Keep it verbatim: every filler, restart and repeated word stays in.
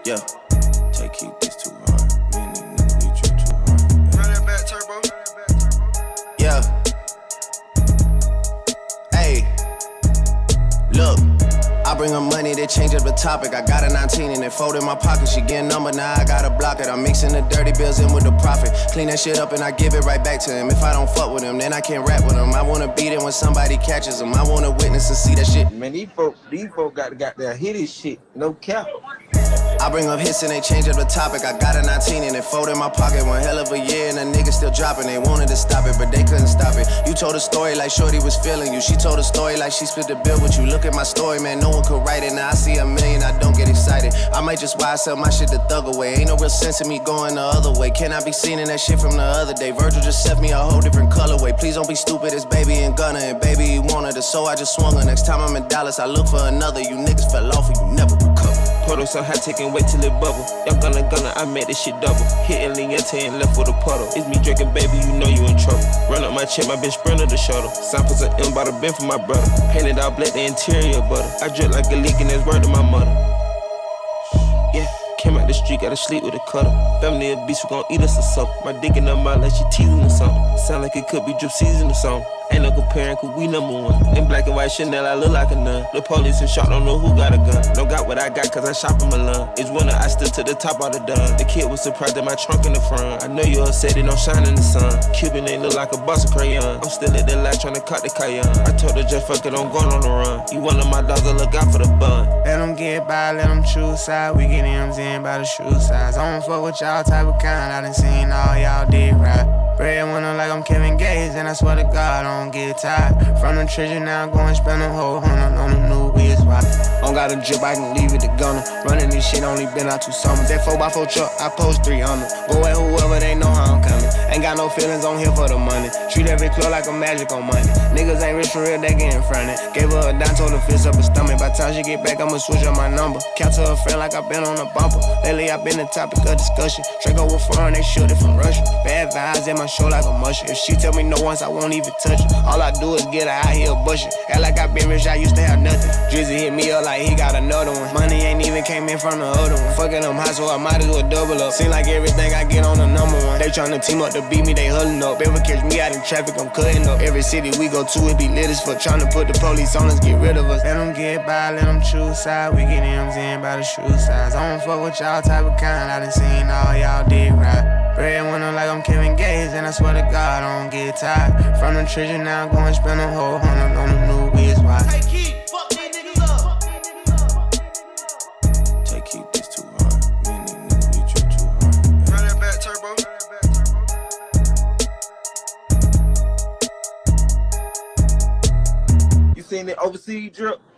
Yeah, take keep this too hard. Me and these niggas, we trip too hard. Run that back, turbo. Yeah. Hey, look. I bring her money, they change up the topic. I got a nineteen and it fold in my pocket. She getting number, now I gotta block it. I'm mixing the dirty bills in with the profit. Clean that shit up and I give it right back to him. If I don't fuck with him, then I can't rap with him. I wanna beat it when somebody catches him. I wanna witness and see that shit. Man, these folk, these folk got, got their hit his shit, no cap. I bring up hits and they change up the topic. I got a nineteen and it fold in my pocket. One hell of a year and the niggas still dropping. They wanted to stop it, but they couldn't stop it. You told a story like Shorty was feeling you. She told a story like she split the bill with you. Look at my story, man, no one could write it. Now I see a million, I don't get excited. I might just why I sell my shit the thug away. Ain't no real sense in me going the other way. Can I be seen in that shit from the other day? Virgil just set me a whole different colorway. Please don't be stupid, it's baby and Gunna. And baby, he wanted her, so I just swung her. Next time I'm in Dallas, I look for another. You niggas fell off and you never recover. Puddle so high, take and wait till it bubble. Y'all gonna gonna, I made this shit double. Hitting Liente and left with a puddle. It's me drinking, baby, you know you in trouble. Run up my check, my bitch sprinter the shuttle. Samples of M by the bin for my brother. Painted all black, the interior butter. I drip like a leak and that's word to my mother. Yeah, came out the street, gotta sleep with a cutter. Family of beasts, we gon' eat us or something. My dick in her mouth like she teasing or something. Sound like it could be drip season or something. Ain't no comparing, cause we number one. In black and white Chanel, I look like a nun. The police and shot, don't know who got a gun. Don't got what I got, cause I shop in Milan. It's winter, I stood to the top of the dun. The kid was surprised at my trunk in the front. I know you upset, it don't shine in the sun. Cuban ain't look like a box of crayon. I'm still at the light tryna cut the cayenne. I told her just fuck it, I'm going on the run. You one of my dogs, I look out for the bun. Let them get by, let them choose side. We get M's in by the shoe size. I don't fuck with y'all type of kind. I done seen all y'all did right. Breadwinner like I'm Kevin Gates, and I swear to God I don't get tired. From the treasure now I'm going spend a whole hundred on the new wheels. Don't got a drip, I can leave it to gunner. Running this shit only been out two summers. That four by four truck, I post three hundred. Go at whoever, they know how I'm coming. Ain't got no feelings, on here for the money. Treat every club like a magic on money. Niggas ain't rich for real, they get in front of it. Gave her a dime, told her fist up her stomach. By the time she get back, I'ma switch up my number. Count to her friend like I been on a bumper. Lately I been the topic of discussion. Draco with foreign, they shoot it from Russia. Bad vibes in my show like a musher. If she tell me no once, I won't even touch it. All I do is get her out here bushing. Act like I been rich, I used to have nothing. Drizzy hit me up like he got another one. Money ain't even came in from the other one. Fucking them high, so I might as well double up. Seem like everything I get on the number one. They tryna team up to beat me, they huddling up. Ever catch me out in traffic, I'm cutting up. Every city we go to, it be lit as fuck. Tryna put the police on us, get rid of us. Let them get by, let them choose side. We get M's in by the shoe size. I don't fuck with y'all type of kind. I done seen all y'all did right. Breadwinner like I'm Kevin Gates, and I swear to God I don't get tired. From the treasure now I'm going spend a whole hundred on the new wheels. Why? Take keep, fuck these niggas up. Take keep this too hard. Me and these niggas, we trip too hard. Run that back, turbo. You seen the overseas drip?